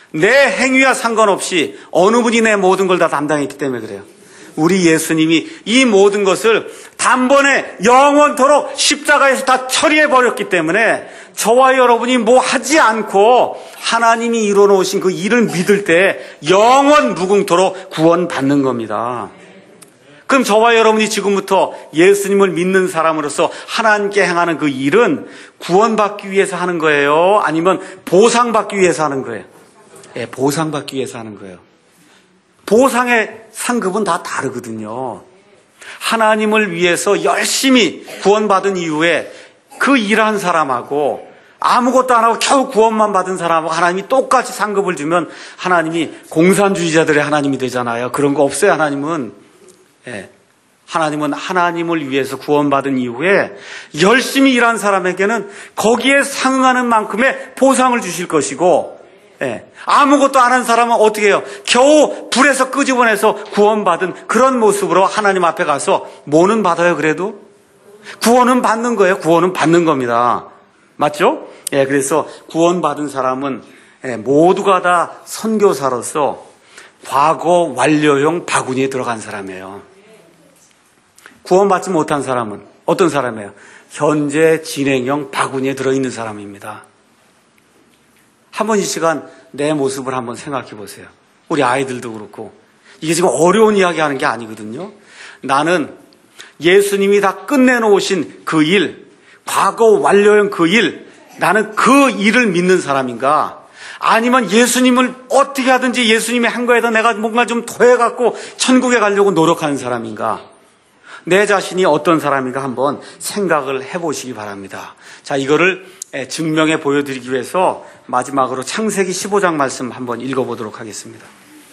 어느 분이 내 모든 걸 다 담당했기 때문에 그래요. 우리 예수님이 이 모든 것을 단번에 영원토록 십자가에서 다 처리해버렸기 때문에 저와 여러분이 뭐 하지 않고 하나님이 이뤄놓으신 그 일을 믿을 때 영원 무궁토록 구원받는 겁니다. 그럼 저와 여러분이 지금부터 예수님을 믿는 사람으로서 하나님께 행하는 그 일은 구원받기 위해서 하는 거예요? 아니면 보상받기 위해서 하는 거예요? 예, 보상받기 위해서 하는 거예요. 보상의 상급은 다 다르거든요. 하나님을 위해서 열심히 구원받은 이후에 그 일한 사람하고 아무것도 안 하고 겨우 구원만 받은 사람하고 하나님이 똑같이 상급을 주면 하나님이 공산주의자들의 하나님이 되잖아요. 그런 거 없어요, 하나님은. 예. 하나님은 하나님을 위해서 구원받은 이후에 열심히 일한 사람에게는 거기에 상응하는 만큼의 보상을 주실 것이고, 예. 아무것도 안 한 사람은 어떻게 해요? 겨우 불에서 끄집어내서 구원받은 그런 모습으로 하나님 앞에 가서 뭐는 받아요, 그래도? 구원은 받는 거예요. 구원은 받는 겁니다. 맞죠? 예, 그래서 구원받은 사람은 모두가 다 선교사로서 과거 완료형 바구니에 들어간 사람이에요. 구원받지 못한 사람은 어떤 사람이에요? 현재 진행형 바구니에 들어있는 사람입니다. 한번 이 시간 내 모습을 한번 생각해 보세요. 우리 아이들도 그렇고. 이게 지금 어려운 이야기 하는 게 아니거든요. 나는 예수님이 다 끝내놓으신 그 일, 과거 완료형 그 일, 나는 그 일을 믿는 사람인가? 아니면 예수님을 어떻게 하든지 예수님이 한 거에다 내가 뭔가 좀 더해갖고 천국에 가려고 노력하는 사람인가? 내 자신이 어떤 사람인가 한번 생각을 해보시기 바랍니다. 자, 이거를 증명해 보여드리기 위해서 마지막으로 창세기 15장 말씀 한번 읽어보도록 하겠습니다.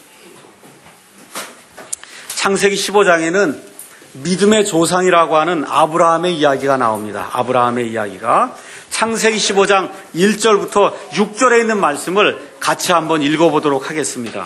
창세기 15장에는 믿음의 조상이라고 하는 아브라함의 이야기가 나옵니다. 아브라함의 이야기가. 창세기 15장 1절부터 6절에 있는 말씀을 같이 한번 읽어보도록 하겠습니다.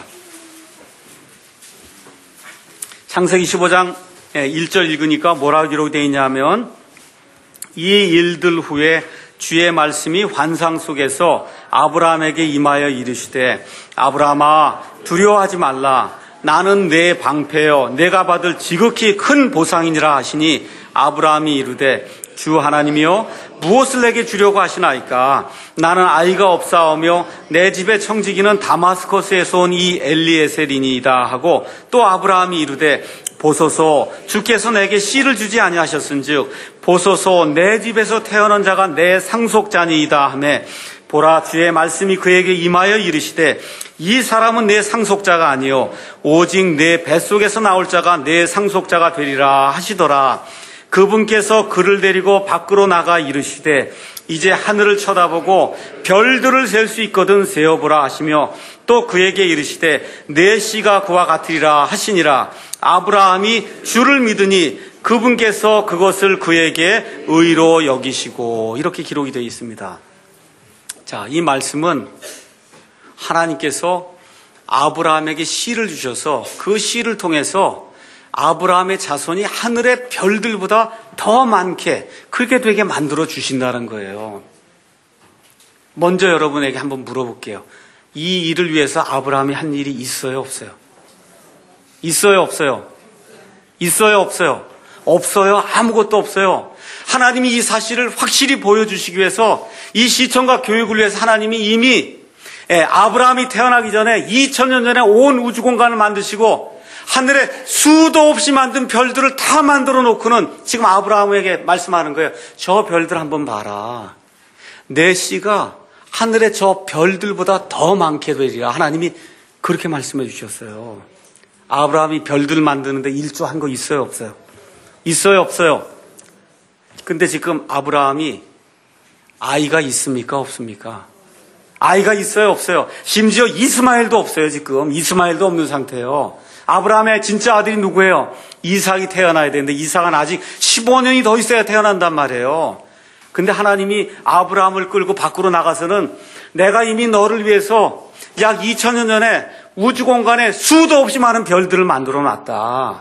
창세기 15장 1절 읽으니까 뭐라고 기록되어 있냐면, 이 일들 후에 주의 말씀이 환상 속에서 아브라함에게 임하여 이르시되, 아브라함아 두려워하지 말라. 나는 내 방패여 내가 받을 지극히 큰 보상이니라 하시니, 아브라함이 이르되 주 하나님이여 무엇을 내게 주려고 하시나이까? 나는 아이가 없사오며 내 집의 청지기는 다마스커스에서 온 이 엘리에셀이니이다 하고, 또 아브라함이 이르되 보소서 주께서 내게 씨를 주지 아니하셨은즉 보소서 내 집에서 태어난 자가 내 상속자니이다 하매, 보라, 주의 말씀이 그에게 임하여 이르시되 이 사람은 내 상속자가 아니요 오직 내 뱃속에서 나올 자가 내 상속자가 되리라 하시더라. 그분께서 그를 데리고 밖으로 나가 이르시되 이제 하늘을 쳐다보고 별들을 셀 수 있거든 세어보라 하시며 또 그에게 이르시되 내 씨가 그와 같으리라 하시니라. 아브라함이 주를 믿으니 그분께서 그것을 그에게 의로 여기시고, 이렇게 기록이 되어 있습니다. 자, 이 말씀은 하나님께서 아브라함에게 씨를 주셔서 그 씨를 통해서 아브라함의 자손이 하늘의 별들보다 더 많게, 그렇게 되게 만들어 주신다는 거예요. 먼저 여러분에게 한번 물어볼게요. 이 일을 위해서 아브라함이 한 일이 있어요, 없어요? 있어요, 없어요? 있어요, 없어요? 없어요. 아무것도 없어요. 하나님이 이 사실을 확실히 보여주시기 위해서, 이 시청과 교육을 위해서 하나님이 이미 아브라함이 태어나기 전에 2000년 전에 온 우주 공간을 만드시고 하늘에 수도 없이 만든 별들을 다 만들어 놓고는 지금 아브라함에게 말씀하는 거예요. 저 별들 한번 봐라. 내 씨가 하늘의 저 별들보다 더 많게 되리라. 하나님이 그렇게 말씀해 주셨어요. 아브라함이 별들 만드는데 일조한 거 있어요, 없어요? 있어요, 없어요? 근데 지금 아브라함이 아이가 있습니까, 없습니까? 아이가 있어요, 없어요? 심지어 이스마엘도 없어요, 지금. 이스마엘도 없는 상태예요. 아브라함의 진짜 아들이 누구예요? 이삭이 태어나야 되는데 이삭은 아직 15년이 더 있어야 태어난단 말이에요. 근데 하나님이 아브라함을 끌고 밖으로 나가서는 내가 이미 너를 위해서 약 2000년 전에 우주 공간에 수도 없이 많은 별들을 만들어 놨다.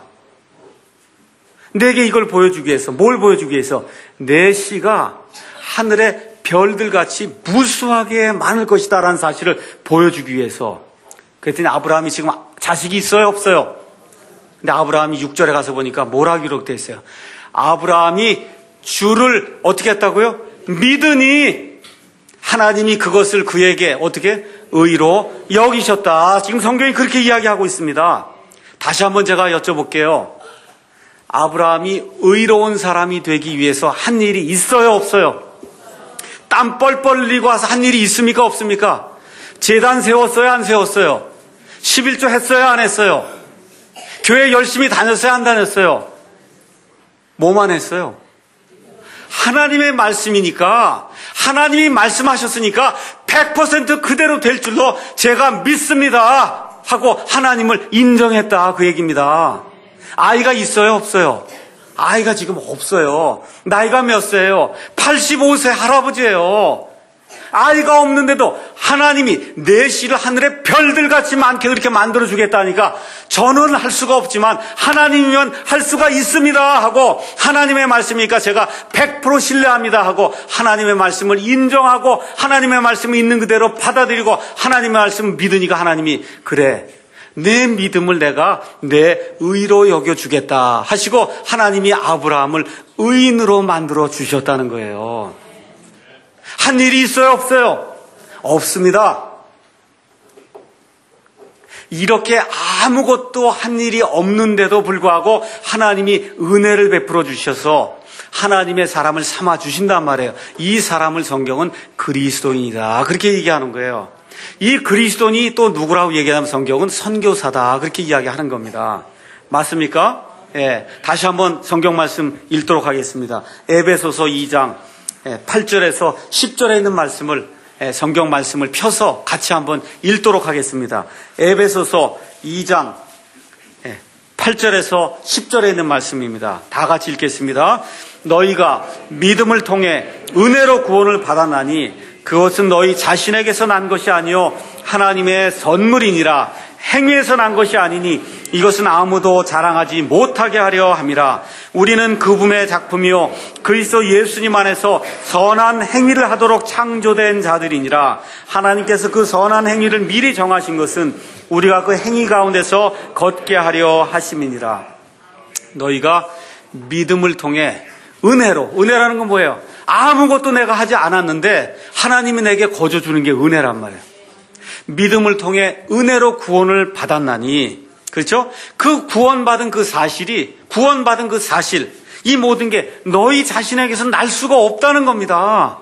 내게 이걸 보여주기 위해서, 뭘 보여주기 위해서? 내 씨가 하늘의 별들같이 무수하게 많을 것이다라는 사실을 보여주기 위해서. 그랬더니 아브라함이 지금 자식이 있어요, 없어요? 근데 아브라함이 6절에 가서 보니까 뭐라 기록되어 있어요? 아브라함이 주를 어떻게 했다고요? 믿으니 하나님이 그것을 그에게 어떻게? 의로 여기셨다. 지금 성경이 그렇게 이야기하고 있습니다. 다시 한번 제가 여쭤볼게요. 아브라함이 의로운 사람이 되기 위해서 한 일이 있어요, 없어요? 땀 뻘뻘 흘리고 와서 한 일이 있습니까, 없습니까? 제단 세웠어요, 안 세웠어요? 11조 했어요, 안 했어요? 교회 열심히 다녔어요, 안 다녔어요? 뭐만 했어요? 하나님의 말씀이니까, 하나님이 말씀하셨으니까 100% 그대로 될 줄로 제가 믿습니다 하고 하나님을 인정했다, 그 얘기입니다. 아이가 있어요, 없어요? 아이가 지금 없어요. 나이가 몇 세예요? 85세 할아버지예요. 아이가 없는데도 하나님이 내 씨를 하늘의 별들같이 많게 그렇게 만들어주겠다니까 저는 할 수가 없지만 하나님이면 할 수가 있습니다 하고, 하나님의 말씀이니까 제가 100% 신뢰합니다 하고 하나님의 말씀을 인정하고 하나님의 말씀을 있는 그대로 받아들이고 하나님의 말씀을 믿으니까 하나님이 그래, 내 믿음을 내가 내 의로 여겨주겠다 하시고 하나님이 아브라함을 의인으로 만들어 주셨다는 거예요. 한 일이 있어요, 없어요? 없습니다. 이렇게 아무것도 한 일이 없는데도 불구하고 하나님이 은혜를 베풀어 주셔서 하나님의 사람을 삼아 주신단 말이에요. 이 사람을 성경은 그리스도인이다, 그렇게 얘기하는 거예요. 이 그리스도인이 또 누구라고 얘기하면 성경은 선교사다, 그렇게 이야기하는 겁니다. 맞습니까? 예, 다시 한번 성경 말씀 읽도록 하겠습니다. 에베소서 2장 8절에서 10절에 있는 말씀을, 성경 말씀을 펴서 같이 한번 읽도록 하겠습니다. 에베소서 2장 8절에서 10절에 있는 말씀입니다. 다 같이 읽겠습니다. 너희가 믿음을 통해 은혜로 구원을 받았나니 그것은 너희 자신에게서 난 것이 아니요 하나님의 선물이니라. 행위에서 난 것이 아니니 이것은 아무도 자랑하지 못하게 하려 함이라. 우리는 그분의 작품이요 그리스도 예수님 안에서 선한 행위를 하도록 창조된 자들이니라. 하나님께서 그 선한 행위를 미리 정하신 것은 우리가 그 행위 가운데서 걷게 하려 하심이니라. 너희가 믿음을 통해 은혜로, 은혜라는 건 뭐예요? 아무것도 내가 하지 않았는데 하나님이 내게 거저 주는 게 은혜란 말이에요. 믿음을 통해 은혜로 구원을 받았나니, 그렇죠? 그 구원받은 그 사실, 이 모든 게 너희 자신에게서 날 수가 없다는 겁니다.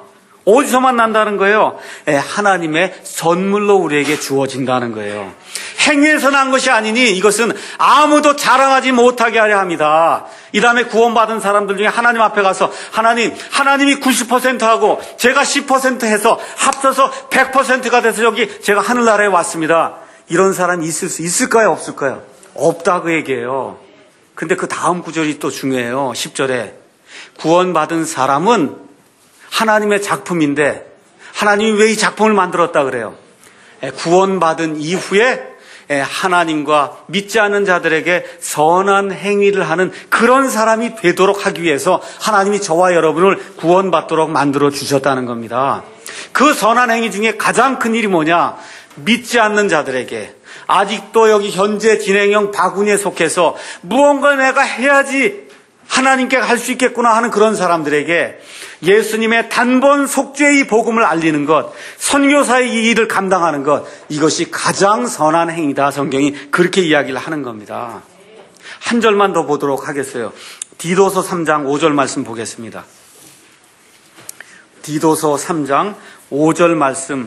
어디서 만난다는 거예요? 하나님의 선물로 우리에게 주어진다는 거예요. 행위에서 난 것이 아니니 이것은 아무도 자랑하지 못하게 하려 합니다. 이 다음에 구원받은 사람들 중에 하나님 앞에 가서 하나님이 90%하고 제가 10% 해서 합쳐서 100%가 돼서 여기 제가 하늘나라에 왔습니다. 이런 사람이 있을 수 있을까요? 없을까요? 없다 그 얘기예요. 근데 그 다음 구절이 또 중요해요. 10절에 구원받은 사람은 하나님의 작품인데 하나님이 왜 이 작품을 만들었다 그래요? 구원받은 이후에 하나님과 믿지 않는 자들에게 선한 행위를 하는 그런 사람이 되도록 하기 위해서 하나님이 저와 여러분을 구원받도록 만들어 주셨다는 겁니다. 그 선한 행위 중에 가장 큰 일이 뭐냐? 믿지 않는 자들에게, 아직도 여기 현재 진행형 바구니에 속해서 무언가 내가 해야지 하나님께 갈 수 있겠구나 하는 그런 사람들에게 예수님의 단번 속죄의 복음을 알리는 것, 선교사의 이 일을 감당하는 것, 이것이 가장 선한 행위다. 성경이 그렇게 이야기를 하는 겁니다. 한 절만 더 보도록 하겠어요. 디도서 3장 5절 말씀 보겠습니다. 디도서 3장 5절 말씀,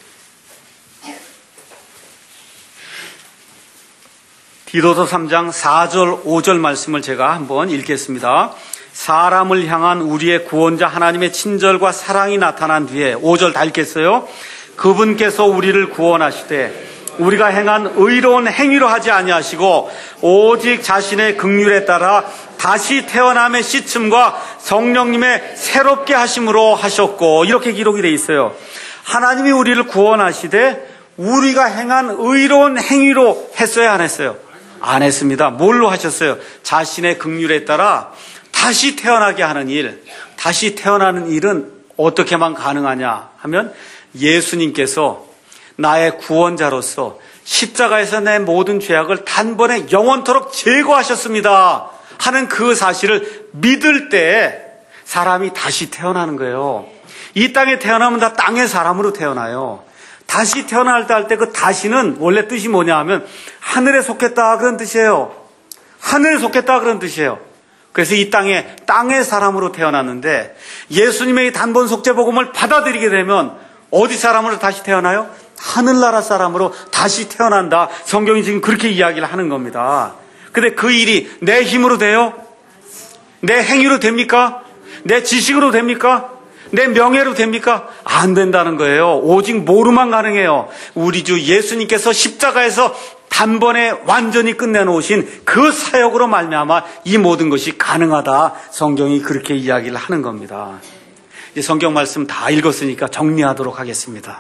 디도서 3장 4절 5절 말씀을 제가 한번 읽겠습니다. 사람을 향한 우리의 구원자 하나님의 친절과 사랑이 나타난 뒤에 5절 다 읽겠어요. 그분께서 우리를 구원하시되 우리가 행한 의로운 행위로 하지 아니하시고 오직 자신의 긍휼에 따라 다시 태어남의 씻음과 성령님의 새롭게 하심으로 하셨고, 이렇게 기록이 되어 있어요. 하나님이 우리를 구원하시되 우리가 행한 의로운 행위로 했어요, 안 했어요? 안 했습니다. 뭘로 하셨어요? 자신의 긍휼에 따라 다시 태어나게 하는 일. 다시 태어나는 일은 어떻게만 가능하냐 하면 예수님께서 나의 구원자로서 십자가에서 내 모든 죄악을 단번에 영원토록 제거하셨습니다 하는 그 사실을 믿을 때 사람이 다시 태어나는 거예요. 이 땅에 태어나면 다 땅의 사람으로 태어나요. 다시 태어날 때 할 때 그 다시는 원래 뜻이 뭐냐 하면 하늘에 속했다 그런 뜻이에요. 하늘에 속했다 그런 뜻이에요. 그래서 이 땅의 사람으로 태어났는데 예수님의 단번 속죄 복음을 받아들이게 되면 어디 사람으로 다시 태어나요? 하늘나라 사람으로 다시 태어난다. 성경이 지금 그렇게 이야기를 하는 겁니다. 근데 그 일이 내 힘으로 돼요? 내 행위로 됩니까? 내 지식으로 됩니까? 내 명예로 됩니까? 안 된다는 거예요. 오직 뭐로만 가능해요? 우리 주 예수님께서 십자가에서 단번에 완전히 끝내놓으신 그 사역으로 말미암아 이 모든 것이 가능하다. 성경이 그렇게 이야기를 하는 겁니다. 이제 성경 말씀 다 읽었으니까 정리하도록 하겠습니다.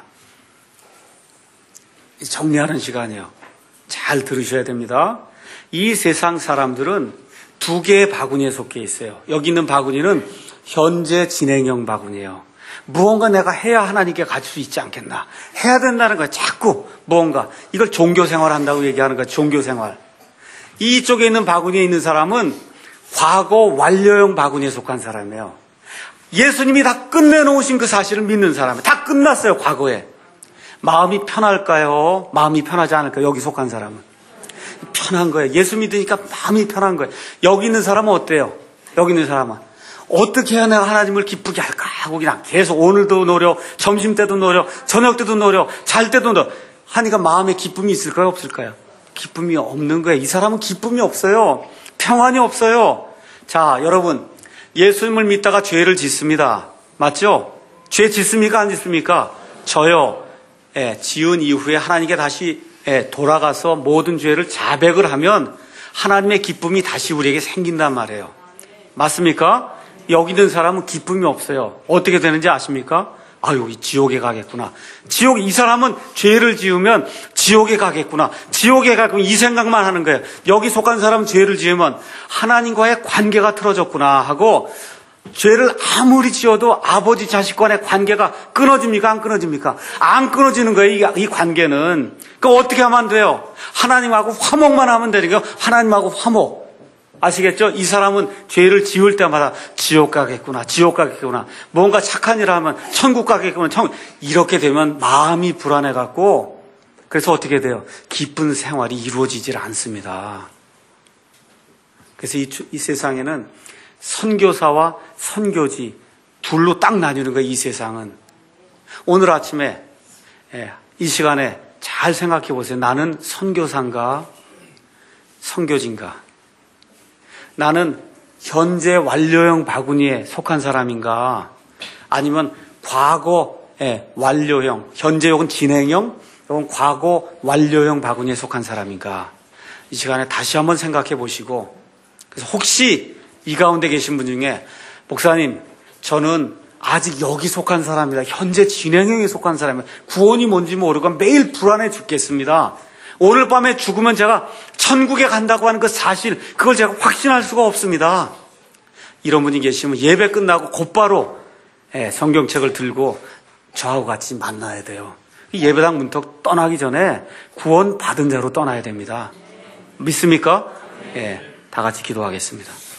정리하는 시간이에요. 잘 들으셔야 됩니다. 이 세상 사람들은 두 개의 바구니에 속해 있어요. 여기 있는 바구니는 현재 진행형 바구니예요. 무언가 내가 해야 하나님께 갈 수 있지 않겠나. 해야 된다는 거예요. 자꾸 무언가. 이걸 종교생활 한다고 얘기하는 거예요. 종교생활. 이쪽에 있는 바구니에 있는 사람은 과거 완료형 바구니에 속한 사람이에요. 예수님이 다 끝내놓으신 그 사실을 믿는 사람이에요. 다 끝났어요. 과거에. 마음이 편할까요? 마음이 편하지 않을까요? 여기 속한 사람은. 편한 거예요. 예수 믿으니까 마음이 편한 거예요. 여기 있는 사람은 어때요? 여기 있는 사람은 어떻게 해야 내가 하나님을 기쁘게 할까 하고 그냥 계속 오늘도 노력, 점심 때도 노력, 저녁 때도 노력, 잘 때도 노력 하니까 마음에 기쁨이 있을까요? 없을까요? 기쁨이 없는 거예요. 이 사람은 기쁨이 없어요. 평안이 없어요. 자, 여러분, 예수님을 믿다가 죄를 짓습니다. 맞죠? 죄 짓습니까? 안 짓습니까? 저요. 지은 이후에 하나님께 다시 돌아가서 모든 죄를 자백을 하면 하나님의 기쁨이 다시 우리에게 생긴단 말이에요. 맞습니까? 여기 있는 사람은 기쁨이 없어요. 어떻게 되는지 아십니까? 여기 지옥에 가겠구나. 이 사람은 죄를 지으면 지옥에 가겠구나. 지옥에 가겠구나. 이 생각만 하는 거예요. 여기 속한 사람은 죄를 지으면 하나님과의 관계가 틀어졌구나 하고, 죄를 아무리 지어도 아버지 자식 간의 관계가 끊어집니까? 안 끊어집니까? 안 끊어지는 거예요. 이 관계는. 그럼 어떻게 하면 돼요? 하나님하고 화목만 하면 되는 거예요. 하나님하고 화목. 아시겠죠? 이 사람은 죄를 지을 때마다 지옥 가겠구나, 지옥 가겠구나. 뭔가 착한 일을 하면 천국 가겠구나, 이렇게 되면 마음이 불안해갖고, 그래서 어떻게 돼요? 기쁜 생활이 이루어지질 않습니다. 그래서 이 세상에는 선교사와 선교지 둘로 딱 나뉘는 거예요. 이 세상은. 오늘 아침에 이 시간에 잘 생각해 보세요. 나는 선교사인가? 선교진가? 나는 현재 완료형 바구니에 속한 사람인가? 아니면 과거 완료형, 현재형은 진행형, 혹은 과거 완료형 바구니에 속한 사람인가? 이 시간에 다시 한번 생각해 보시고, 그래서 혹시 이 가운데 계신 분 중에 목사님, 저는 아직 여기 속한 사람이다. 현재 진행형에 속한 사람이다. 구원이 뭔지 모르고 매일 불안해 죽겠습니다. 오늘 밤에 죽으면 제가 천국에 간다고 하는 그 사실, 그걸 제가 확신할 수가 없습니다. 이런 분이 계시면 예배 끝나고 곧바로 성경책을 들고 저하고 같이 만나야 돼요. 예배당 문턱 떠나기 전에 구원 받은 자로 떠나야 됩니다. 믿습니까? 다 같이 기도하겠습니다.